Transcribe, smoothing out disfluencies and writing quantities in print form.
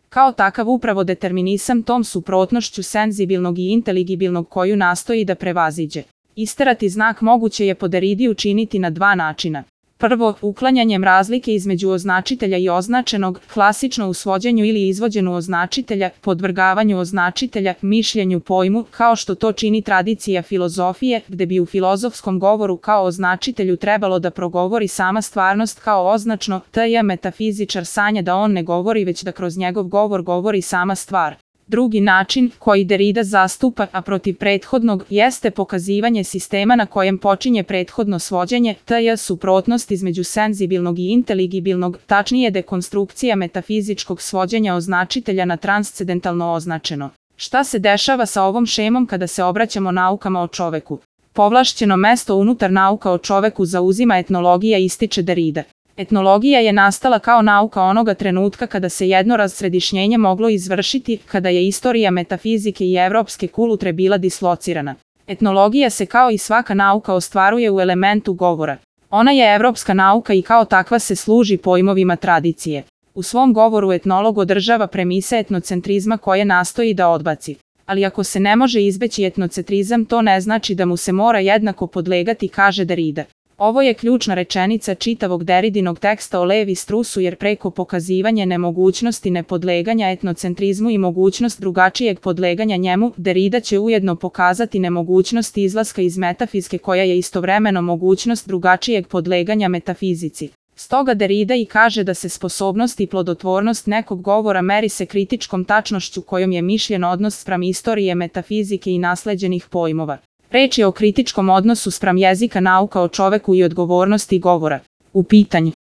Kao takav upravo determinisam tom suprotnošću senzibilnog i inteligibilnog koju nastoji da prevaziđe. Isterati znak moguće je po Deridi učiniti na dva načina. Prvo, uklanjanjem razlike između označitelja i označenog, klasično u svođenju ili izvođenju označitelja, podvrgavanju označitelja, mišljenju pojmu, kao što to čini tradicija filozofije, gde bi u filozofskom govoru kao označitelju trebalo da progovori sama stvarnost kao označno, t.j. metafizičar sanja da on ne govori već da kroz njegov govor govori sama stvar. Drugi način, koji Derida zastupa, a protiv prethodnog, jeste pokazivanje sistema na kojem počinje prethodno svođenje, t.j. suprotnost između senzibilnog i inteligibilnog, tačnije dekonstrukcija metafizičkog svođenja označitelja na transcendentalno označeno. Šta se dešava sa ovom šemom kada se obraćamo naukama o čoveku? Povlašćeno mesto unutar nauka o čoveku zauzima etnologija, ističe Derida. Etnologija je nastala kao nauka onoga trenutka kada se jedno razsredišnjenje moglo izvršiti, kada je istorija metafizike i evropske kulture bila dislocirana. Etnologija se kao i svaka nauka ostvaruje u elementu govora. Ona je evropska nauka i kao takva se služi pojmovima tradicije. U svom govoru etnolog održava premise etnocentrizma koje nastoji da odbaci. Ali ako se ne može izbeći etnocentrizam, to ne znači da mu se mora jednako podlegati, kaže Derida. Ovo je ključna rečenica čitavog Deridinog teksta o Levi Strusu, jer preko pokazivanja nemogućnosti nepodleganja etnocentrizmu i mogućnost drugačijeg podleganja njemu, Derida će ujedno pokazati nemogućnost izlaska iz metafizike koja je istovremeno mogućnost drugačijeg podleganja metafizici. Stoga Derida i kaže da se sposobnost i plodotvornost nekog govora meri se kritičkom tačnošću kojom je mišljen odnos spram istorije metafizike i nasleđenih pojmova. Reč je o kritičkom odnosu spram jezika nauka o čoveku i odgovornosti govora. U pitanju